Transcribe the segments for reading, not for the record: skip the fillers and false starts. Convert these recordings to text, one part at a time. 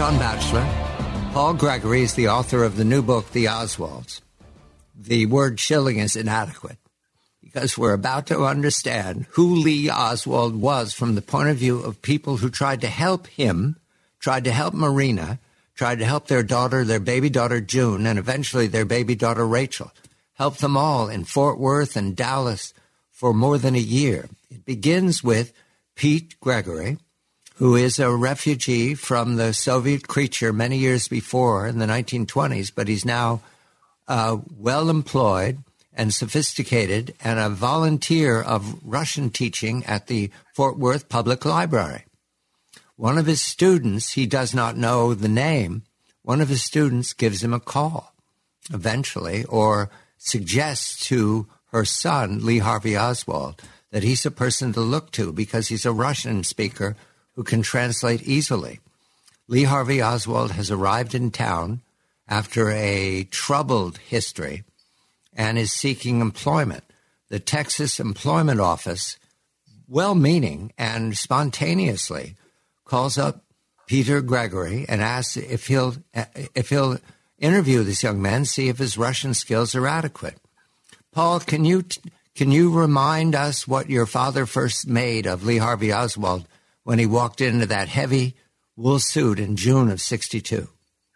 John Batchelor. Paul Gregory is the author of the new book, The Oswalds. The word shilling is inadequate because we're about to understand who Lee Oswald was from the point of view of people who tried to help him, tried to help Marina, tried to help their daughter, their baby daughter June, and eventually their baby daughter Rachel. Helped them all in Fort Worth and Dallas for more than a year. It begins with Pete Gregory, who is a refugee from the Soviet creature many years before in the 1920s, but he's now well employed and sophisticated and a volunteer of Russian teaching at the Fort Worth Public Library. One of his students, he does not know the name, one of his students gives him a call eventually, or suggests to her son, Lee Harvey Oswald, that he's a person to look to because he's a Russian speaker who can translate easily. Lee Harvey Oswald has arrived in town after a troubled history and is seeking employment. The Texas Employment Office, well-meaning and spontaneously, calls up Peter Gregory and asks if he'll interview this young man, see if his Russian skills are adequate. Paul, can you remind us what your father first made of Lee Harvey Oswald when he walked into that heavy wool suit in June of 1962?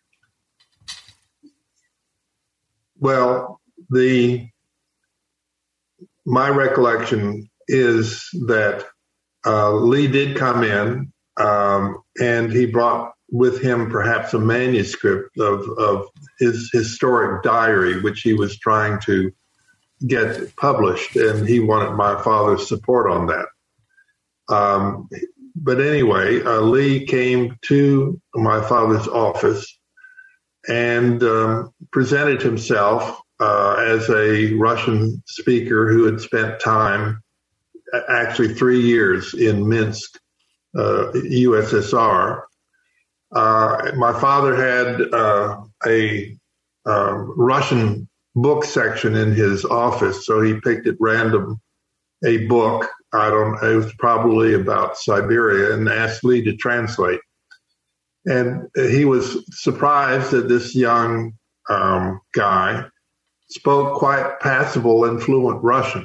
Well, my recollection is that Lee did come in, and he brought with him perhaps a manuscript of his historic diary, which he was trying to get published, and he wanted my father's support on that. But anyway, Lee came to my father's office and presented himself as a Russian speaker who had spent time, actually 3 years in Minsk, USSR. My father had a Russian book section in his office, so he picked at random a book. It was probably about Siberia, and asked Lee to translate. And he was surprised that this young guy spoke quite passable and fluent Russian.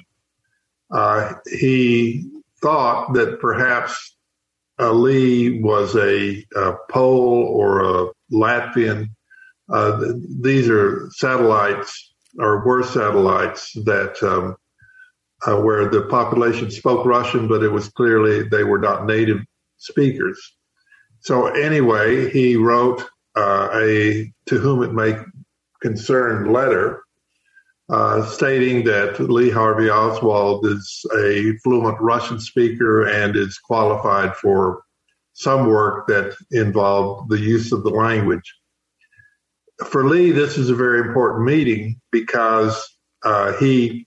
He thought that perhaps Lee was a Pole or a Latvian. These are satellites, or were satellites, that where the population spoke Russian, but it was clearly they were not native speakers. So anyway, he wrote a to whom it may concern letter stating that Lee Harvey Oswald is a fluent Russian speaker and is qualified for some work that involved the use of the language. For Lee, this is a very important meeting because he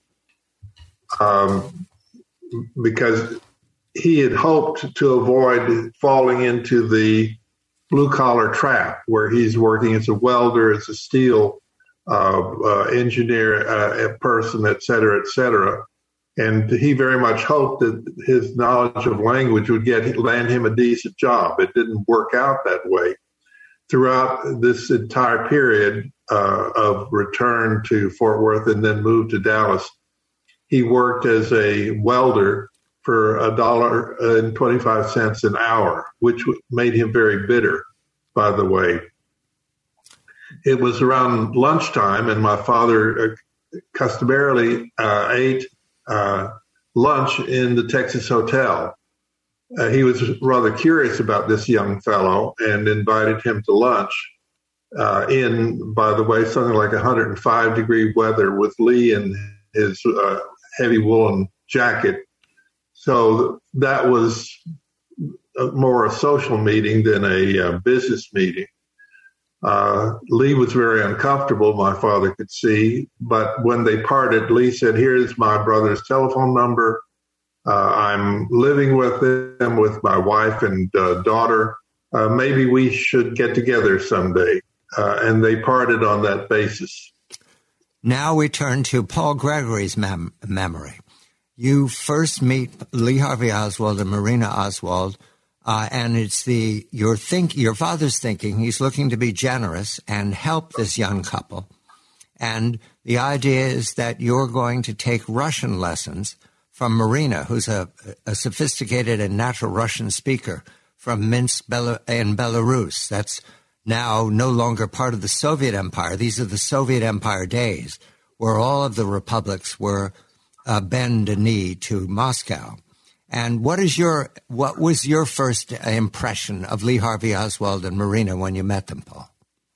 had hoped to avoid falling into the blue-collar trap where he's working as a welder, as a steel engineer, a person, et cetera, et cetera. And he very much hoped that his knowledge of language would land him a decent job. It didn't work out that way. Throughout this entire period of return to Fort Worth and then moved to Dallas, he worked as a welder for $1.25 an hour, which made him very bitter, by the way. It was around lunchtime, and my father customarily ate lunch in the Texas Hotel. He was rather curious about this young fellow and invited him to lunch in, by the way, something like 105-degree weather with Lee in his heavy woolen jacket. So that was more a social meeting than a business meeting. Lee was very uncomfortable, my father could see, but when they parted, Lee said, "Here's my brother's telephone number. I'm living with him, with my wife and daughter. Maybe we should get together someday." And they parted on that basis. Now we turn to Paul Gregory's memory. You first meet Lee Harvey Oswald and Marina Oswald And it's your father's thinking. He's looking to be generous and help this young couple. And the idea is that you're going to take Russian lessons from Marina, who's a sophisticated and natural Russian speaker from Minsk in Belarus. That's now no longer part of the Soviet Empire. These are the Soviet Empire days, where all of the republics were bend a knee to Moscow. And what was your first impression of Lee Harvey Oswald and Marina when you met them, Paul?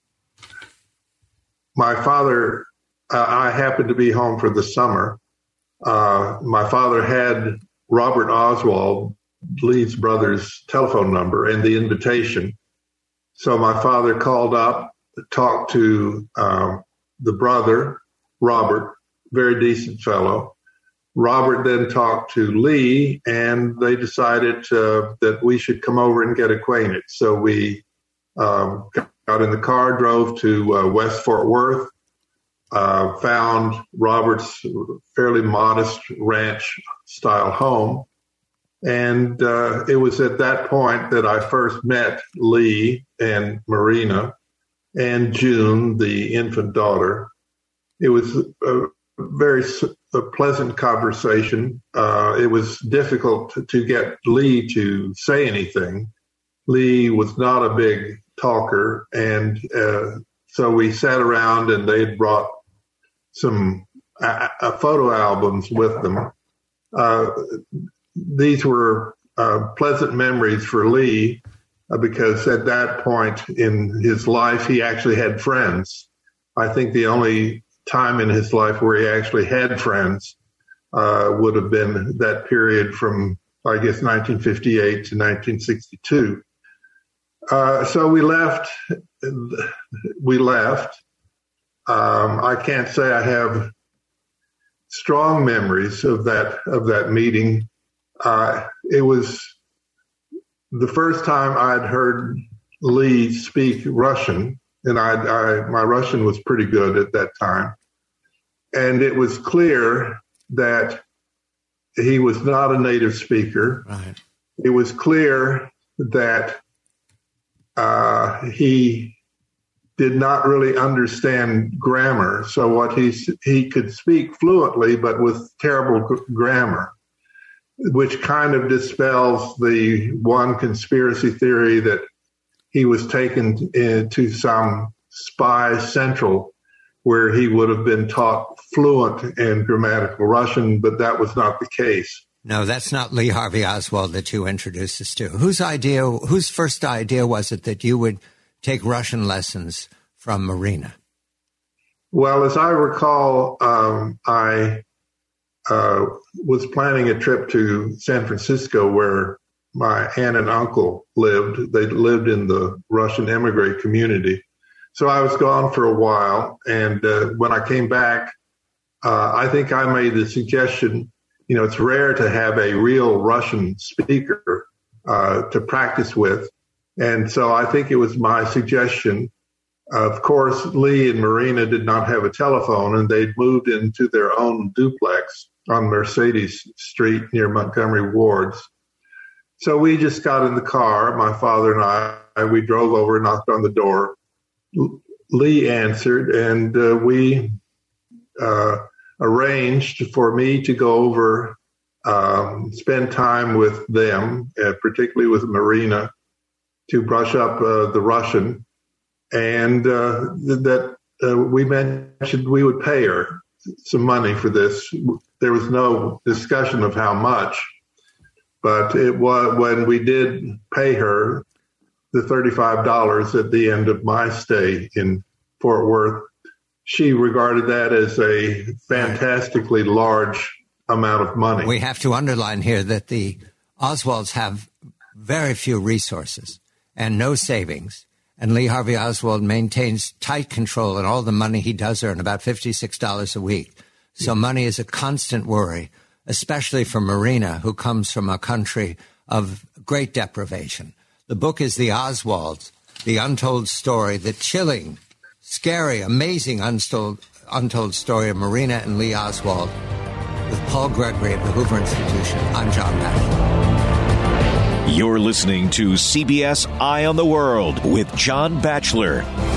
My father, I happened to be home for the summer. My father had Robert Oswald, Lee's brother's telephone number and the invitation. So my father called up, talked to the brother, Robert, very decent fellow. Robert then talked to Lee, and they decided that we should come over and get acquainted. So we got in the car, drove to West Fort Worth, found Robert's fairly modest ranch-style home. And it was at that point that I first met Lee and Marina and June, the infant daughter. It was a very pleasant conversation. It was difficult to get Lee to say anything. Lee was not a big talker, and so we sat around, and they had brought some photo albums with them. These were pleasant memories for Lee because at that point in his life, he actually had friends. I think the only time in his life where he actually had friends would have been that period from, I guess, 1958 to 1962. So we left. I can't say I have strong memories of that meeting. It was the first time I'd heard Lee speak Russian, and my Russian was pretty good at that time. And it was clear that he was not a native speaker. Right. It was clear that he did not really understand grammar. So what he could speak fluently, but with terrible grammar, which kind of dispels the one conspiracy theory that he was taken into some spy central where he would have been taught fluent and grammatical Russian, but that was not the case. No, that's not Lee Harvey Oswald that you introduced us to. Whose first idea was it that you would take Russian lessons from Marina? Well, as I recall, I was planning a trip to San Francisco where my aunt and uncle lived. They lived in the Russian immigrant community. So I was gone for a while. And when I came back, I think I made the suggestion, it's rare to have a real Russian speaker to practice with. And so I think it was my suggestion. Of course, Lee and Marina did not have a telephone, and they'd moved into their own duplex on Mercedes Street near Montgomery Wards. So we just got in the car, my father and I, we drove over, knocked on the door. Lee answered, and we arranged for me to go over, spend time with them, particularly with Marina, to brush up the Russian. And that we mentioned we would pay her some money for this. There was no discussion of how much, but it was when we did pay her the $35 at the end of my stay in Fort Worth. She regarded that as a fantastically large amount of money. We have to underline here that the Oswalds have very few resources and no savings. And Lee Harvey Oswald maintains tight control on all the money he does earn, about $56 a week. So money is a constant worry, especially for Marina, who comes from a country of great deprivation. The book is The Oswalds, the untold story, the chilling, scary, amazing untold story of Marina and Lee Oswald, with Paul Gregory of the Hoover Institution. I'm John Batchelor. You're listening to CBS Eye on the World with John Batchelor.